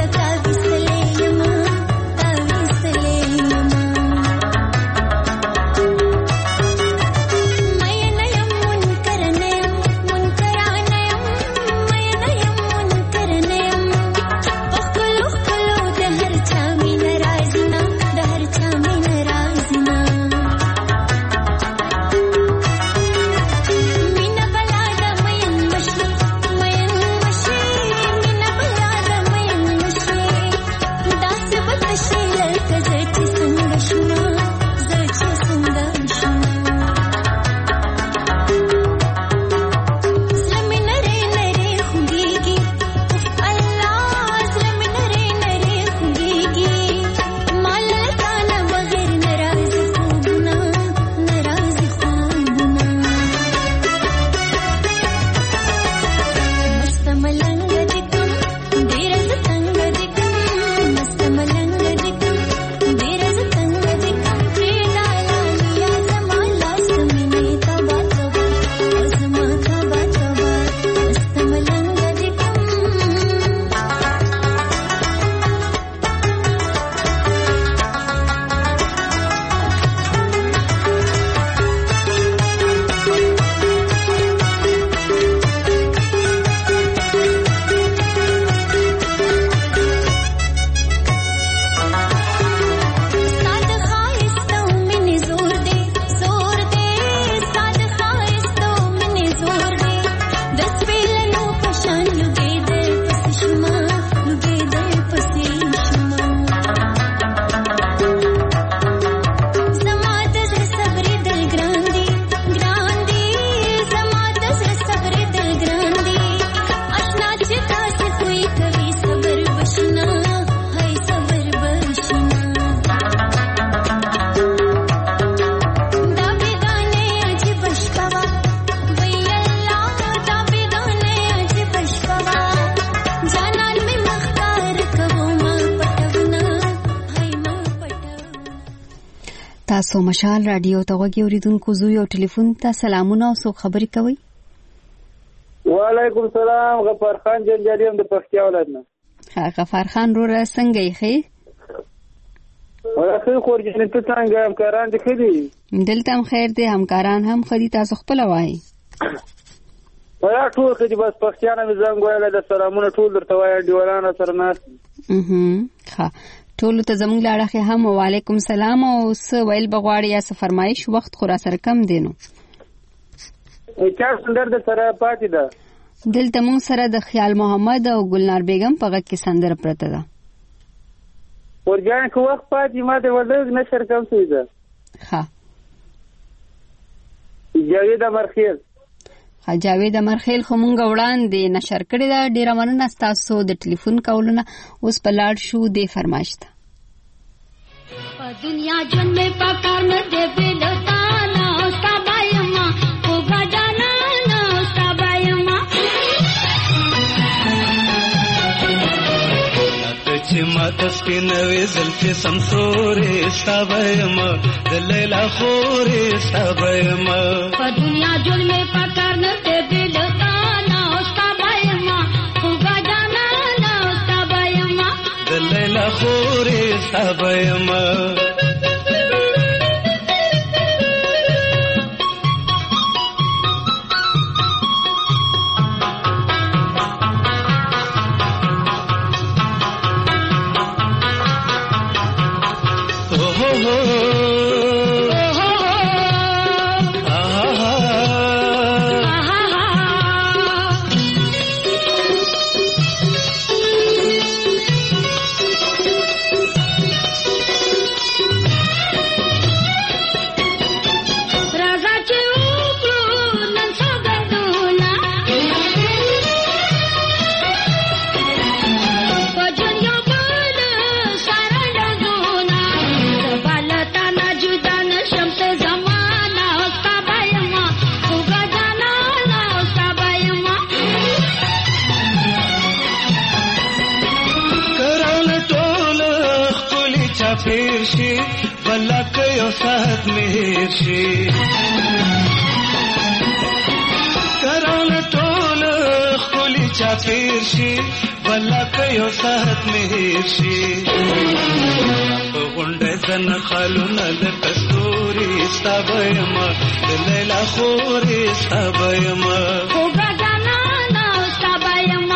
Speaker 1: تاسو مشال رادیو ته غوږی اوریدونکو زو یو ټلیفون ته سلامونه او سو خبري کوي.
Speaker 20: وعلیکم السلام، غفار خان جنجالي هم د پښتیا ولادنه.
Speaker 1: ها غفار خان رو را څنګه یې خې؟
Speaker 20: ورته خورجن ته څنګه همکاران دي خدي؟
Speaker 1: دلته هم خیر دي، همکاران هم خدي، تاسو خپل وایي.
Speaker 20: ولا ټول خدي بس پښتیا نه زنګ وایله د سلامونه ټول درته وایي دیوالانه سره ناس.
Speaker 1: اها ها ټول ته زموږ لاړه هم وعلیکم السلام او س ویل بغواړي یا س فرمایش وخت خورا سره کم دینو.
Speaker 20: چا سندر د سره پاتې ده
Speaker 1: دلته مون سره د خیال محمد او ګلنار بیگم په غږ کې سندره پرته ده.
Speaker 20: ورجان کو وخت پاتې ما ته ولګ نشر کم څه ده.
Speaker 1: ها
Speaker 20: جاوید امرخیل
Speaker 1: ها جاوید امرخیل خو مونږ وړاندې نشر کړی دا. ډیره مننه تاسو د ټلیفون کولونه. اوس په لاړ شو د فرمایش ته.
Speaker 11: دنیا جن میں پکار نہ دے بلتانا سبایما کو گجانا نا سبایما
Speaker 8: نتچ مات سپینوي زلفي سمسورې سبایما دلیلا خورې سبایما
Speaker 11: دنیا جن میں پکار نہ دے بلتانا سبایما کو گجانا نا سبایما
Speaker 8: دلیلا خورې سبایما خالونه د کستوري سبایما دلیلا خوري سبایما
Speaker 11: کو گجانا نا سبایما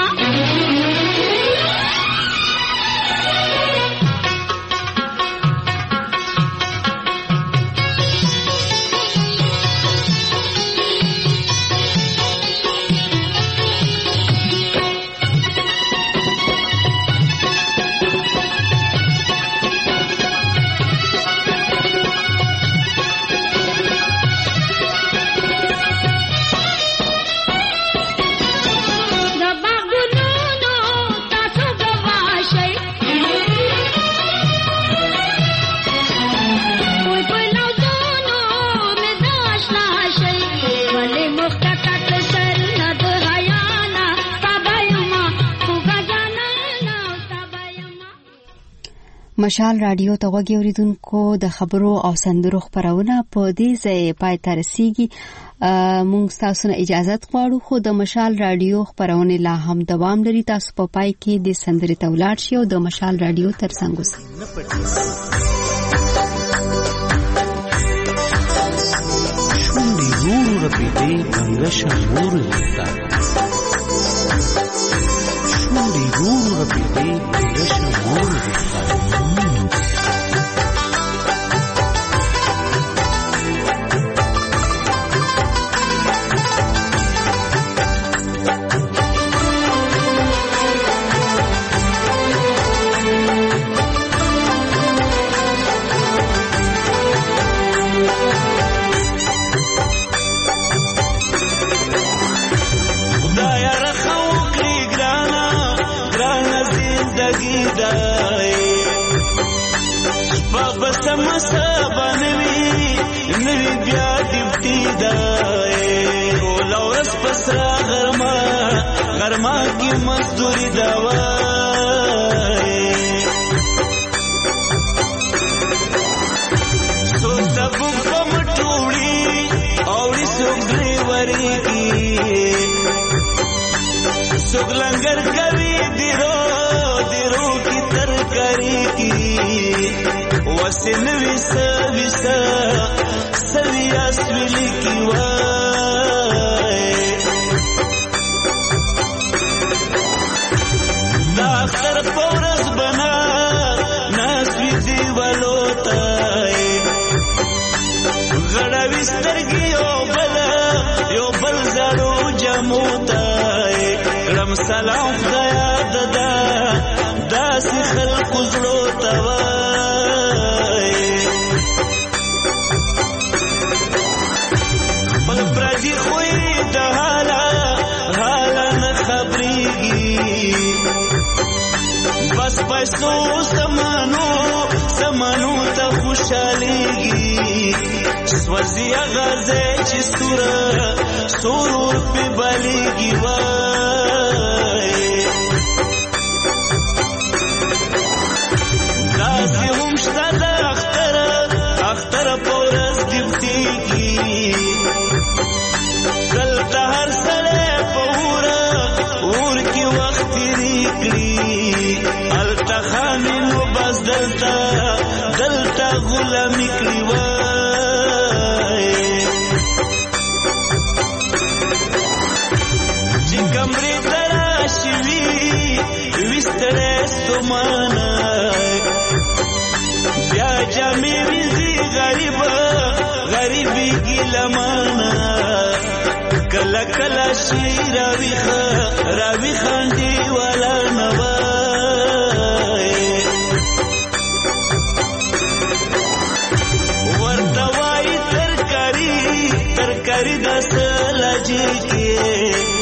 Speaker 11: مشال رادیو ته غوږی اوریدونکو د خبرو او سندرو خبرونه په دې ځای پای ته رسیږي. مونږ تاسو نه اجازه غواړو خو د مشال رادیو خبرونه لا هم دوام لري. تاسو په پای کې د سندرې ته ولاړ شئ او د مشال رادیو ترڅنګ اوسئ.
Speaker 4: شونډې ورو رپېدې څنګه شمور لستا شونډې ورو رپېدې څنګه شمور لستا
Speaker 8: غرما کی مزدوری دوائی سوچ की सुख लंगर कभी दिरो दिरो की तरकारी की वसिन विस विस सविया स्विली की वाय दाख्तर पौरस बना नासवी दीवालोताय गड़ा बिस्तर की यो बल यो बल जड़ो जमोताय रम सलाम गया ददा दास खल्क उजड़ो तवाय पल प्रजी खोई दहाला हाला न खबरीगी बस पैसो समानो समानो ता खुशालीगी स्वजिया गाजे चिस्तूरा सोरूर पे बालीगी वाय गाजी हमशता दा अख्तर अख्तर पौरस दिवतीगी कल तहर सले पौरा ऊर की वक्ती रिकली التخامن وبس دلتا دلتا غلامي كليواي جي کمري تراشوي وسترس تمانا بیا جامي وزي غريب غريبي گلمانا کلا کلا شي راوي راوي خاندي ولا نوا ورتواي ترکاری ترکاری دس لجی کې